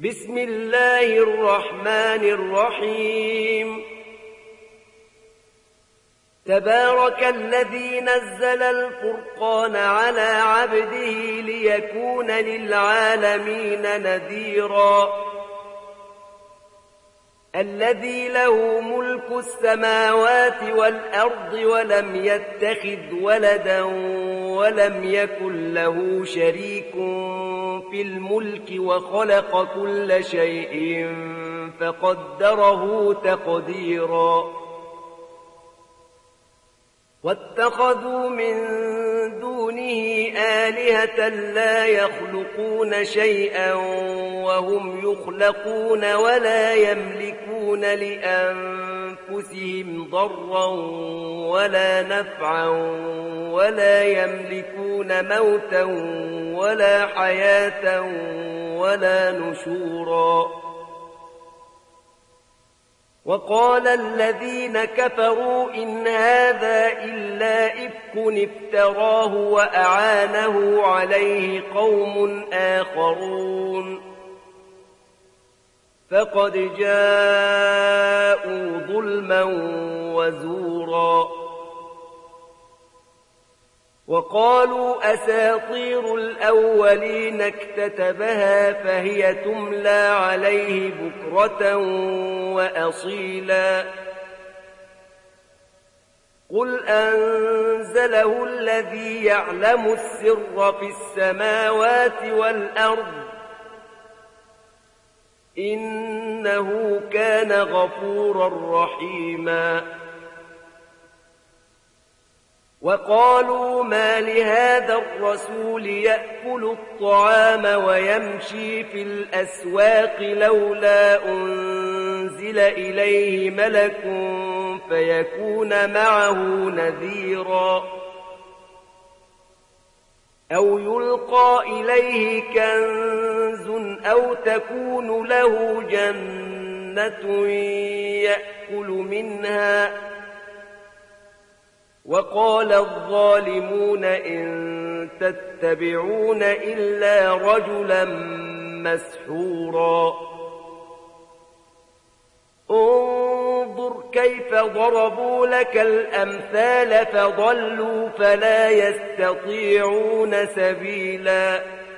بسم الله الرحمن الرحيم تبارك الذي نزل الفرقان على عبده ليكون للعالمين نذيرا الذي له ملك السماوات والأرض ولم يتخذ ولدا ولم يكن له شريك في الملك وخلق كل شيء فقدره تقديرا واتخذوا من دونه آلهة لا يخلقون شيئا وهم يخلقون ولا يملكون لأنفسهم ضرا ولا نفعا ولا يملكون موتا ولا حياة ولا نشورا وقال الذين كفروا إن هذا إلا إفك افتراه وأعانه عليه قوم آخرون فقد جاءوا ظلما وزورا وقالوا أساطير الأولين اكتتبها فهي تملى عليه بكرة وأصيلا قل أنزله الذي يعلم السر في السماوات والأرض إنه كان غفورا رحيما وقالوا ما لهذا الرسول يأكل الطعام ويمشي في الأسواق لولا أنزل إليه ملك فيكون معه نذيرا أو يلقى إليه كنز أو تكون له جنة يأكل منها وقال الظالمون إن تتبعون إلا رجلا مسحورا انظر كيف ضربوا لك الأمثال فضلوا فلا يستطيعون سبيلا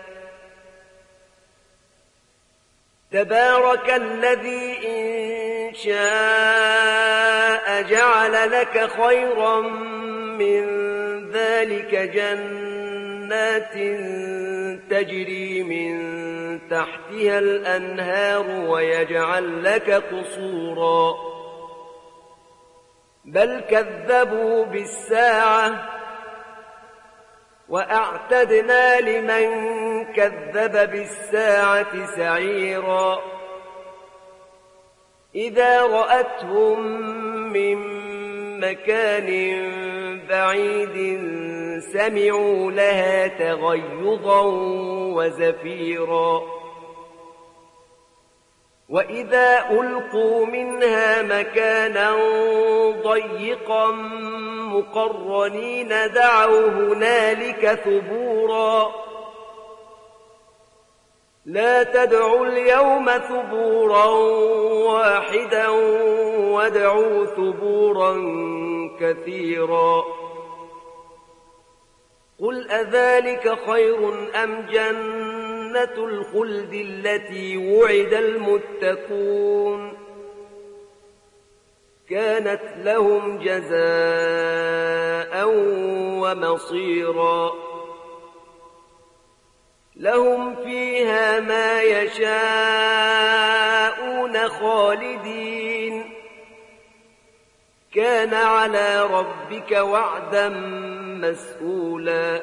تبارك الذي إن شاء جعل لك خيرا من ذلك جنات تجري من تحتها الأنهار ويجعل لك قصورا بل كذبوا بالساعة وأعتدنا لمن كذب بالساعة سعيرا إذا رأتهم من مكان بعيد سمعوا لها تغيظا وزفيرا وإذا ألقوا منها مكانا ضيقا مقرنين دعوا هنالك ثبورا لا تدعوا اليوم ثبورا واحدا وادعوا ثبورا كثيرا قل أذلك خير أم جنة الخلد التي وعد المتقون كانت لهم جزاء ومصيرا لهم فيها ما يشاءون خالدين كان على ربك وعدا مسئولا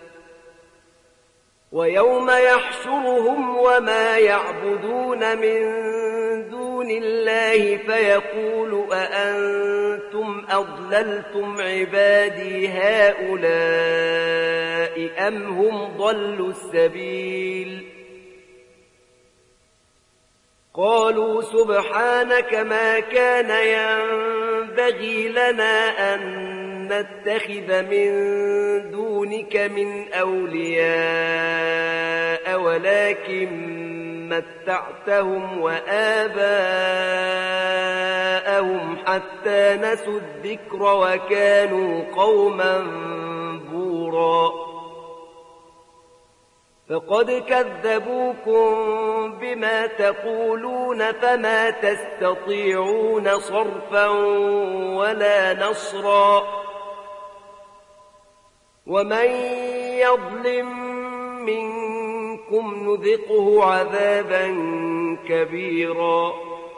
ويوم يحشرهم وما يعبدون من دون الله فيقول أأنتم أضللتم عبادي هؤلاء أم هم ضلوا السبيل قالوا سبحانك ما كان ينبغي لنا أن نتخذ من دونك من أولياء ولكن متعتهم وآباءهم حتى نسوا الذكر وكانوا قوما بورا فقد كذبوكم بما تقولون فما تستطيعون صرفا ولا نصرا ومن يظلم منكم نذقه عذابا كبيرا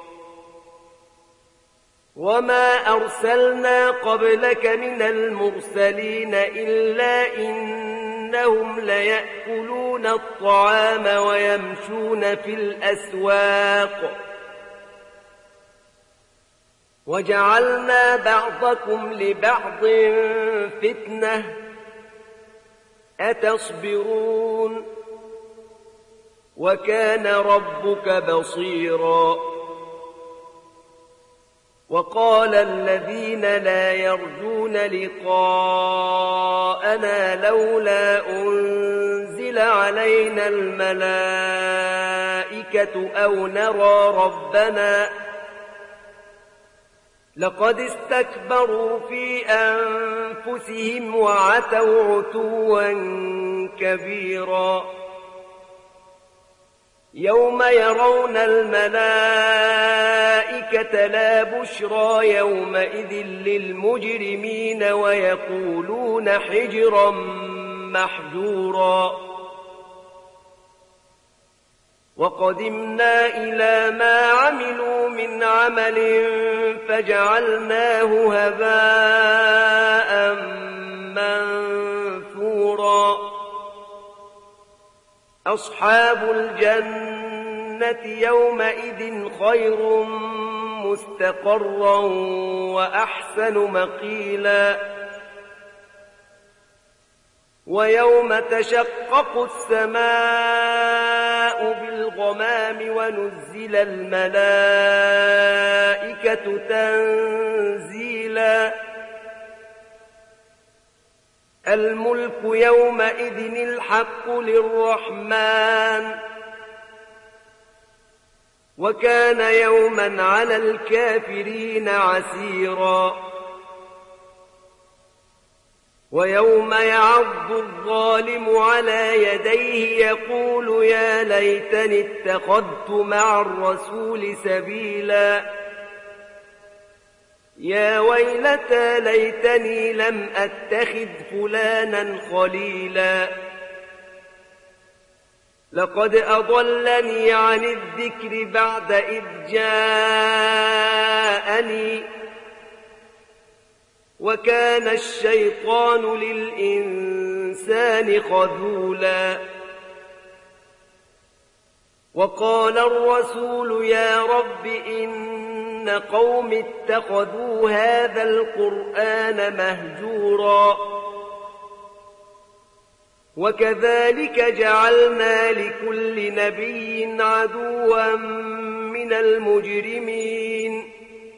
وما أرسلنا قبلك من المرسلين إلا إنهم ليأكلون الطعام ويمشون في الأسواق وجعلنا بعضكم لبعض فتنة أتصبرون وكان ربك بصيرا وقال الذين لا يرجون لقاءنا لولا أنزل علينا الملائكة أو نرى ربنا لقد استكبروا في أنفسهم وعتوا عتوا كبيرا يوم يرون الملائكة لا بشرى يومئذ للمجرمين ويقولون حجرا محجورا وقدمنا إلى ما عملوا من عمل فجعلناه هباء منثورا أصحاب الجنة يومئذ خير مستقرا وأحسن مقيلا ويوم تشقق السماء بالغمام ونزل الملائكة تنزيلا الملك يومئذ الحق للرحمن وكان يوما على الكافرين عسيرا ويوم يعض الظالم على يديه يقول يا ليتني اتخذت مع الرسول سبيلا يا ويلتى ليتني لم أتخذ فلانا خليلا لقد أضلني عن الذكر بعد إذ جاءني وكان الشيطان للإنسان خذولا وقال الرسول يا رب إن قوم اتخذوا هذا القرآن مهجورا وكذلك جعلنا لكل نبي عدوا من المجرمين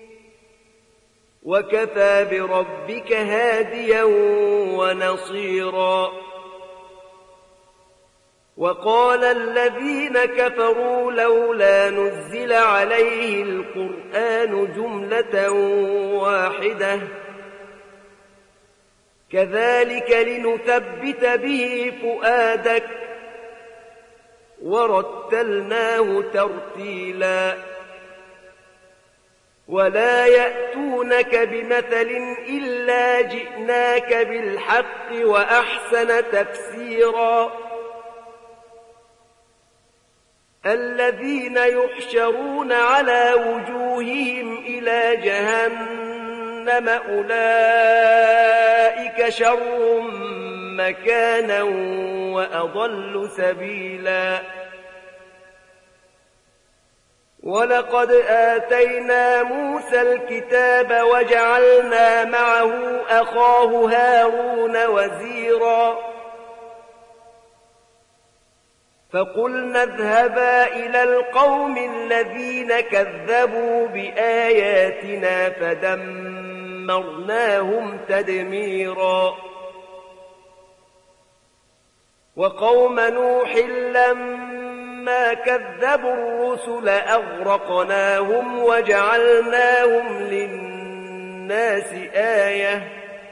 وكفى بربك هاديا ونصيرا وقال الذين كفروا لولا نزل عليه القرآن جملة واحدة كذلك لنثبت به فؤادك ورتلناه ترتيلا ولا يأتونك بمثل إلا جئناك بالحق وأحسن تفسيرا الذين يحشرون على وجوههم إلى جهنم أولئك شر مكانا وأضل سبيلا ولقد آتينا موسى الكتاب وجعلنا معه أخاه هارون وزيرا فقلنا اذهبا إلى القوم الذين كذبوا بآياتنا فدمرناهم تدميرا وقوم نوح لما فلما كذبوا الرسل أغرقناهم وجعلناهم للناس آية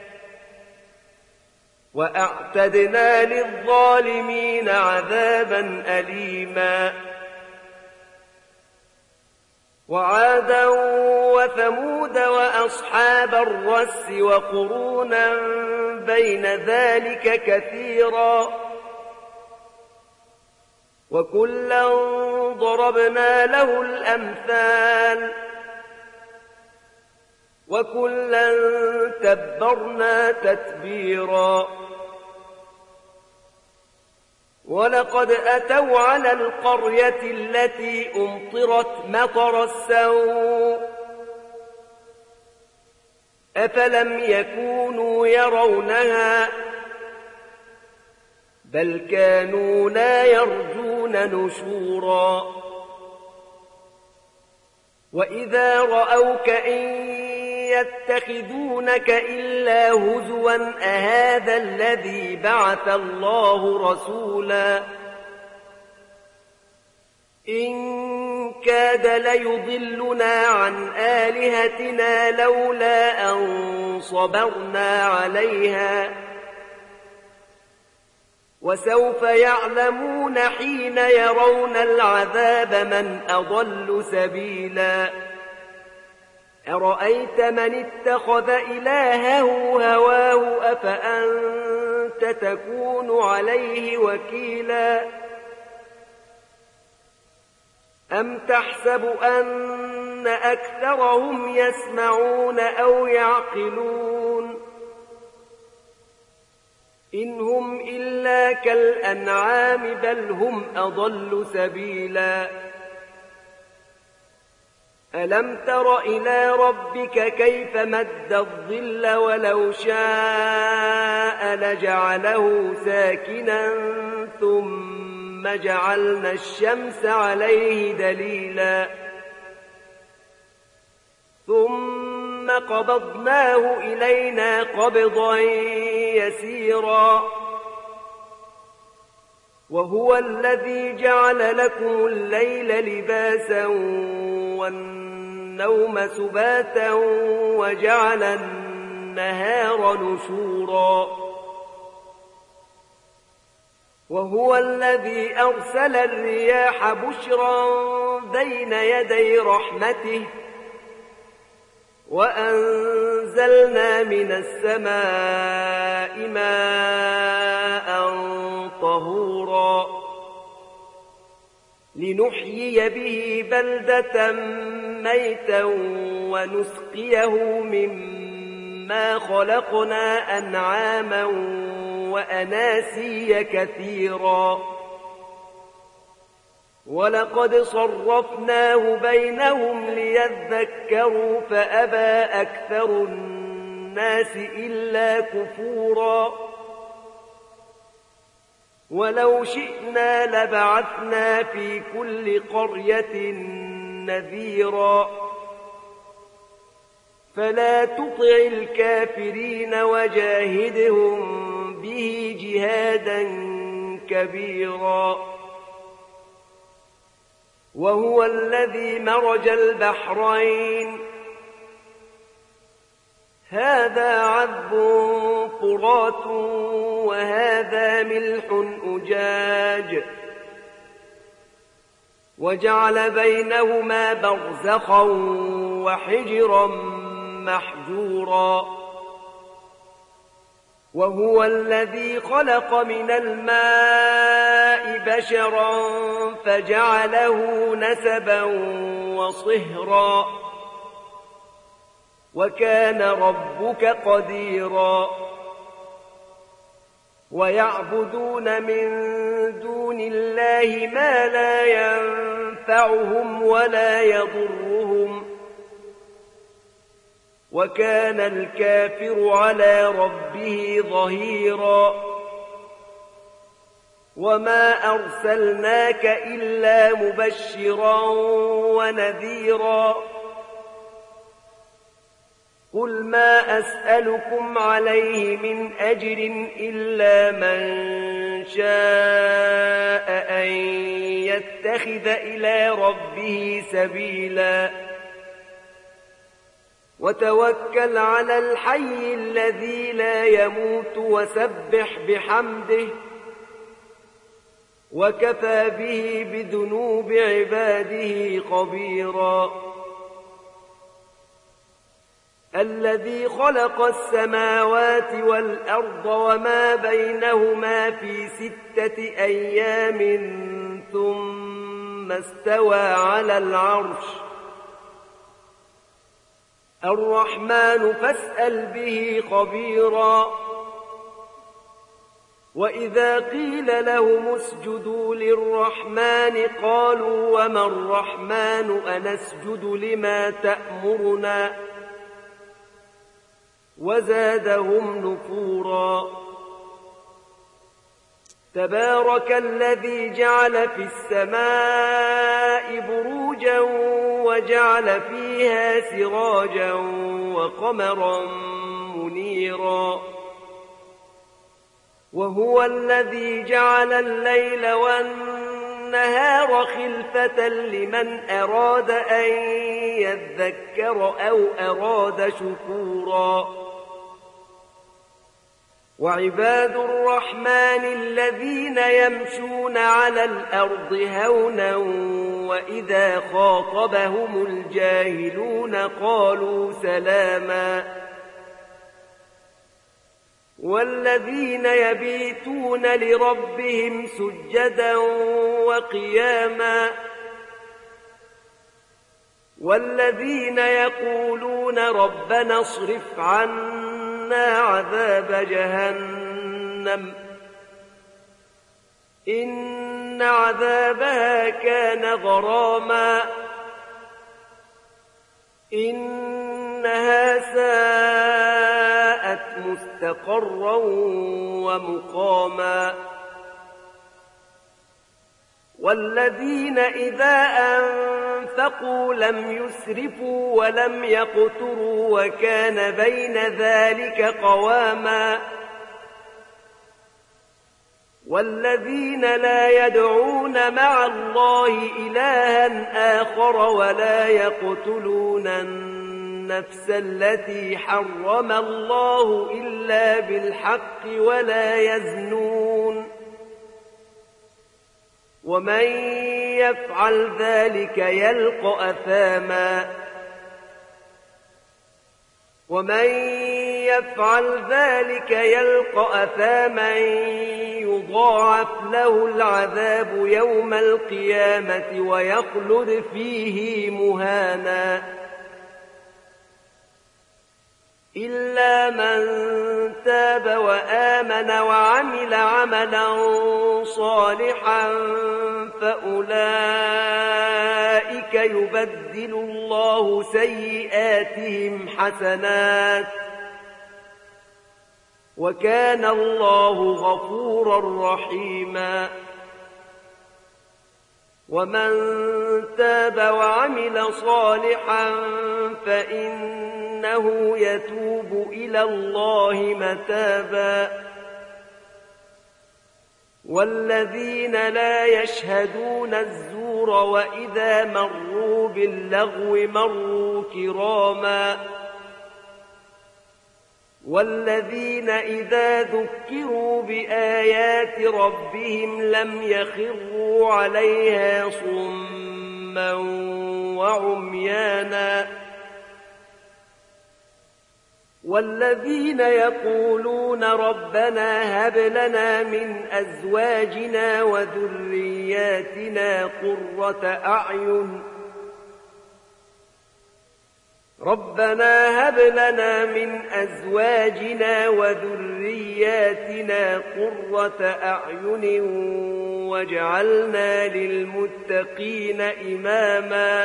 وأعتدنا للظالمين عذابا أليما وعادا وثمود وأصحاب الرس وقرونا بين ذلك كثيرا وكلا ضربنا له الأمثال وكلا تبرنا تتبيرا ولقد أتوا على القرية التي أمطرت مطر السوء أفلم يكونوا يرونها بل كانوا لا يرجون نشورا وإذا رأوك إن يتخذونك إلا هزوا أهذا الذي بعث الله رسولا إن كاد ليضلنا عن آلهتنا لولا أن صبرنا عليها وسوف يعلمون حين يرون العذاب من أضل سبيلا أرأيت من اتخذ إلهه هواه أفأنت تكون عليه وكيلا أم تحسب أن أكثرهم يسمعون أو يعقلون إن هم إلا كالأنعام بل هم أضل سبيلا ألم تر إلى ربك كيف مد الظل ولو شاء لجعله ساكنا ثم جعلنا الشمس عليه دليلا ثم قبضناه إلينا قبضا يسيرا وهو الذي جعل لكم الليل لباسا والنوم سباتا وجعل النهار نشورا وهو الذي أرسل الرياح بشرا بين يدي رحمته وأنزلنا من السماء ماء طهورا لنحيي به بلدة ميتا ونسقيه مما خلقنا أنعاما وأناسيا كثيرا ولقد صرفناه بينهم ليذكروا فأبى أكثر الناس إلا كفورا ولو شئنا لبعثنا في كل قرية نذيرا فلا تطع الكافرين وجاهدهم به جهادا كبيرا وهو الذي مرج البحرين هذا عذب فرات وهذا ملح أجاج وجعل بينهما برزخا وحجرا محجورا وهو الذي خلق من الماء بشرا فجعله نسبا وصهرا وكان ربك قديرا ويعبدون من دون الله ما لا ينفعهم ولا يضرهم وكان الكافر على ربه ظهيرا وما أرسلناك إلا مبشرا ونذيرا قل ما أسألكم عليه من أجر إلا من شاء أن يتخذ إلى ربه سبيلا وتوكل على الحي الذي لا يموت وسبح بحمده وكفى به بذنوب عباده خبيرا الذي خلق السماوات والأرض وما بينهما في 6 أيام ثم استوى على العرش الرحمن فاسأل به خبيرا وإذا قيل لهم اسجدوا للرحمن قالوا وما الرحمن أنسجد لما تأمرنا وزادهم نفورا تبارك الذي جعل في السماء بروجا وجعل فيها سراجا وقمرا منيرا وهو الذي جعل الليل والنهار خلفة لمن أراد أن يذكر أو أراد شكورا وعباد الرحمن الذين يمشون على الأرض هونا وإذا خاطبهم الجاهلون قالوا سلاما والذين يبيتون لربهم سجدا وقياما والذين يقولون ربنا اصرف عنا عذاب جهنم إن عذابها كان غراما إنها ساءت مستقرا ومقاما والذين إذا أنفقوا لم يسرفوا ولم يقتروا وكان بين ذلك قواما والذين لا يدعون مع الله إلها آخر ولا يقتلون النفس التي حرم الله إلا بالحق ولا يزنون ومن يفعل ذلك يلقى أثاما يضاعف له العذاب يوم القيامة ويخلد فيه مهانا إلا من تاب وآمن وعمل عملا صالحا فأولئك يبدل الله سيئاتهم حسنات وكان الله غفورا رحيما ومن تاب وعمل صالحا فإنه يتوب إلى الله متابا والذين لا يشهدون الزور وإذا مروا باللغو مروا كراما والذين إذا ذكروا بآيات ربهم لم يخروا عليها صما وعميانا والذين يقولون ربنا هب لنا من أزواجنا وذرياتنا قرة أعين واجعلنا للمتقين إماما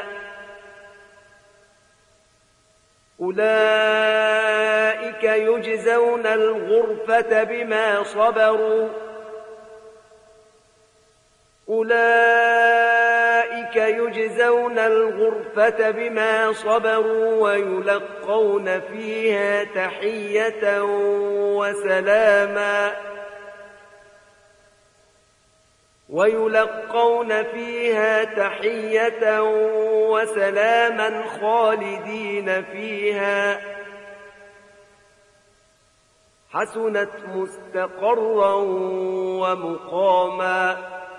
أولئك يجزون الغرفة بما صبروا ويلقون فيها تحية وسلاما ويلقون فيها تحية وسلاما خالدين فيها حسنت مستقرا ومقاما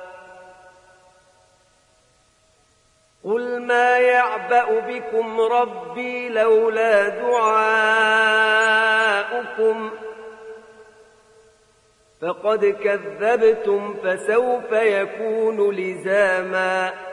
قل ما يعبأ بكم ربي لولا دعاؤكم فقد كذبتم فسوف يكون لزاما